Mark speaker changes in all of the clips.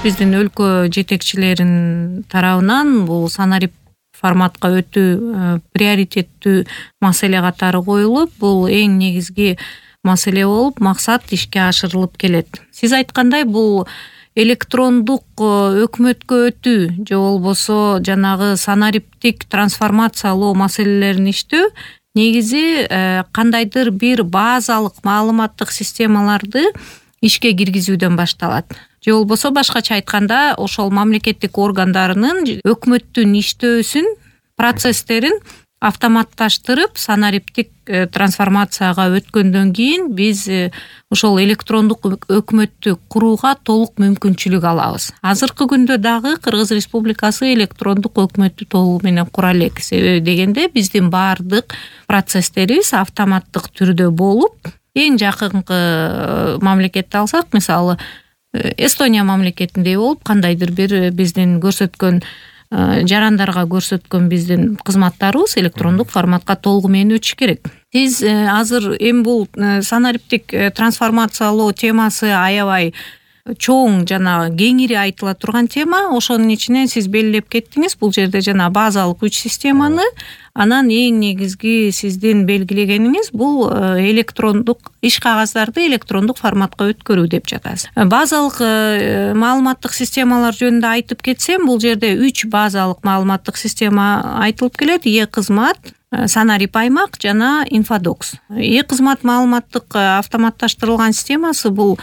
Speaker 1: биздин өлкө жетекчилеринин тарабынан бул санарип форматка өтүү приоритеттүү маселе катары коюлуп, бул эң негизги маселе болуп, максат ишке ашырылып келет. Сиз айткандай, бул электрондук өкмөткө өтүү же болбосо жанагы санариптик трансформациялоо маселелерин иштөө негизи кандайдыр бир базалык маалыматтык системаларды ишке киргизүүдөн башталат. Же болбосо башкача айтканда, ошол мамлекеттик органдарынын өкмөттүн иштөөсүн, процесстерин автоматташтырып, санариптик трансформацияга өткөндөн кийин биз ошол электрондук өкмөттү курууга толук мүмкүнчүлүк алабыз. Азыркы күндө дагы Кыргыз Республикасы электрондук өкмөттү толугу менен кура элек. Себеби дегенде биздин баардык процесстерибиз автоматтык түрдө болуп, эң жакынкы мамлекетти алсак, мисалы Эстония мамлекетиндей болуп, кандайдыр бир биздин көрсөткөн жарандарга көрсөткөн биздин кызматтарыбыз электрондук форматка толугу менен өтүш керек. Сиз азыр эми бул санариптик трансформациялоо темасы аябай чоң жана кеңири айтыла турган тема. Ошонун ичинен сиз белгилеп кеттиңиз. Бул жерде жана базалык 3 системаны, анан эң негизги сиздин белгилегениңиз бул электрондук иш кагаздарды электрондук форматка өткөрүү деп жатасыз. Базалык маалыматтык системалар жөнүндө айтып кетсем, бул жерде 3 базалык маалыматтык система айтылып келет: Е-кызмат, Санарип аймак жана Инфодокс. Е-кызмат маалыматтык автоматташтырылган системасы бул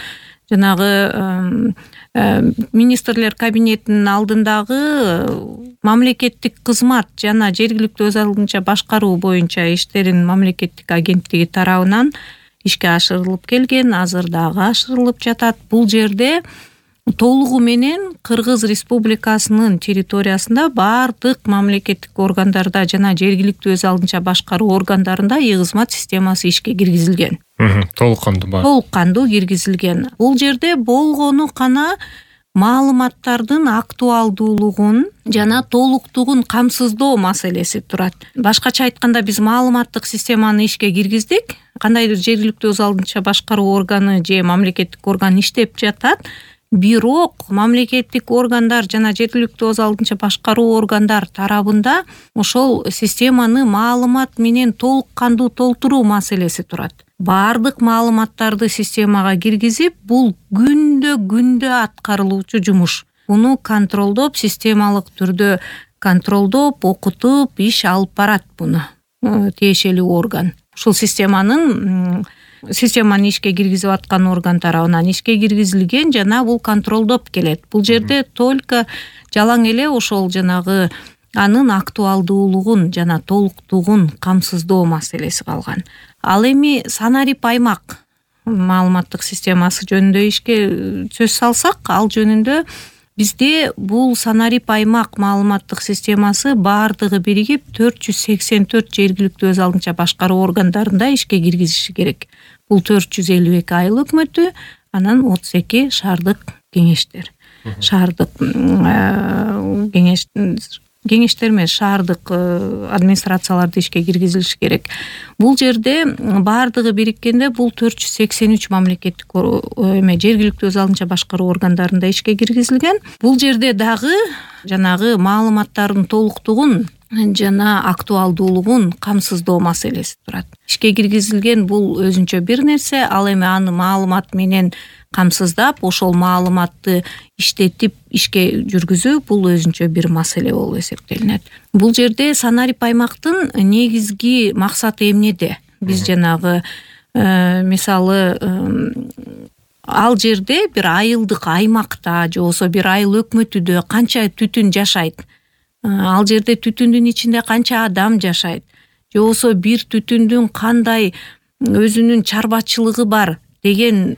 Speaker 1: жанагы министрлер кабинетинин алдындагы мамлекеттик кызмат жана жергиликтүү өз алдынча башкаруу боюнча иштерин мамлекеттик агенттиги тарабынан ишке ашырылып келген, азыр дагы ашырылып жатат. Бул жерде толугу менен Кыргыз Республикасынын территориясында баардык мамлекеттик органдарда жана жергиликтүү өз алдынча башкаруу органдарында Е-кызмат системасы ишке киргизилген.
Speaker 2: Толук кандуу
Speaker 1: Толук кандуу киргизилген. Бул жерде болгону гана маалыматтардын актуалдуулугун жана толуктугун камсыздоо маселеси турат. Башкача айтканда, биз маалыматтык системаны ишке киргиздик. Кандайдыр жергиликтүү өз алдынча башкаруу органы же мамлекеттик орган иштеп жатат. Бирок мамлекеттик органдар жана жергиликтүү өз алдынча башкаруу органдар тарабында ошол системаны маалымат менен толук кандуу толтуруу маселеси турат. Баардык маалыматтарды системага киргизип, бул күндө аткарылуучу жумуш. Буну контролдоп, системалык түрдө контролдоп, окутуп, иш алып барат буну тиешелүү орган. Ушул системаны ишке киргизип аткан орган тарабынан ишке киргизилген жана бул контролдоп келет. Бул жерде только жалаң эле ошол жанагы анын актуалдуулугун жана толуктугун камсыздоо маселеси калган. Ал эми Санарип аймак маалыматтык системасы жөнүндө ишке сөз салсак, ал жөнүндө бизде бул Санарип аймак маалыматтык системасы баардыгы биригип 484 жергиликтүү өз алдынча башкаруу органдарында ишке киргизиши керек. Бул 452 айыл өкмөтү, анан 32 шаардык кеңештер. Шаардык кеңештер эмес, шаардык администрацияларды ишке киргизилиши керек. Бул жерде баардыгы бириккенде бул 483 мамлекеттик жергиликтүү өз алдынча башкаруу органдарында ишке киргизилген. Бул жерде дагы жанагы маалыматтардын толуктугун жана актуалдуулугун камсыздоо маселеси турат. Ишке киргизилген бул өзүнчө бир нерсе, ал эми аны маалымат менен камсыздап, ошол маалыматты иштетип ишке жүргүзүү бул өзүнчө бир маселе болуп эсептелинет. Бул жерде Санарип аймактын негизги максаты эмнеде? Биз жанагы мисалы ал жерде бир айылдык аймакта же болбосо бир айыл өкмөтүдө канча түтүн жашайт? Ал жерде түтүндүн ичинде канча адам жашайт? Же болбосо бир түтүндүн кандай өзүнүн чарбачылыгы бар деген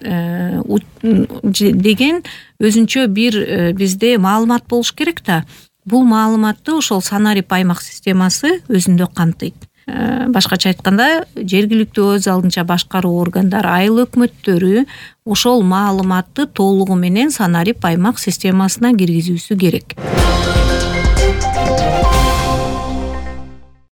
Speaker 1: өзүнчө бир бизде маалымат болуш керек да. Бул маалыматты ошол Санарип аймак системасы өзүндө камтыйт. Башкача айтканда, жергиликтүү өз алдынча башкаруу органдары, айыл өкмөттөрү ошол маалыматты толугу менен Санарип аймак системасына киргизүүсү керек.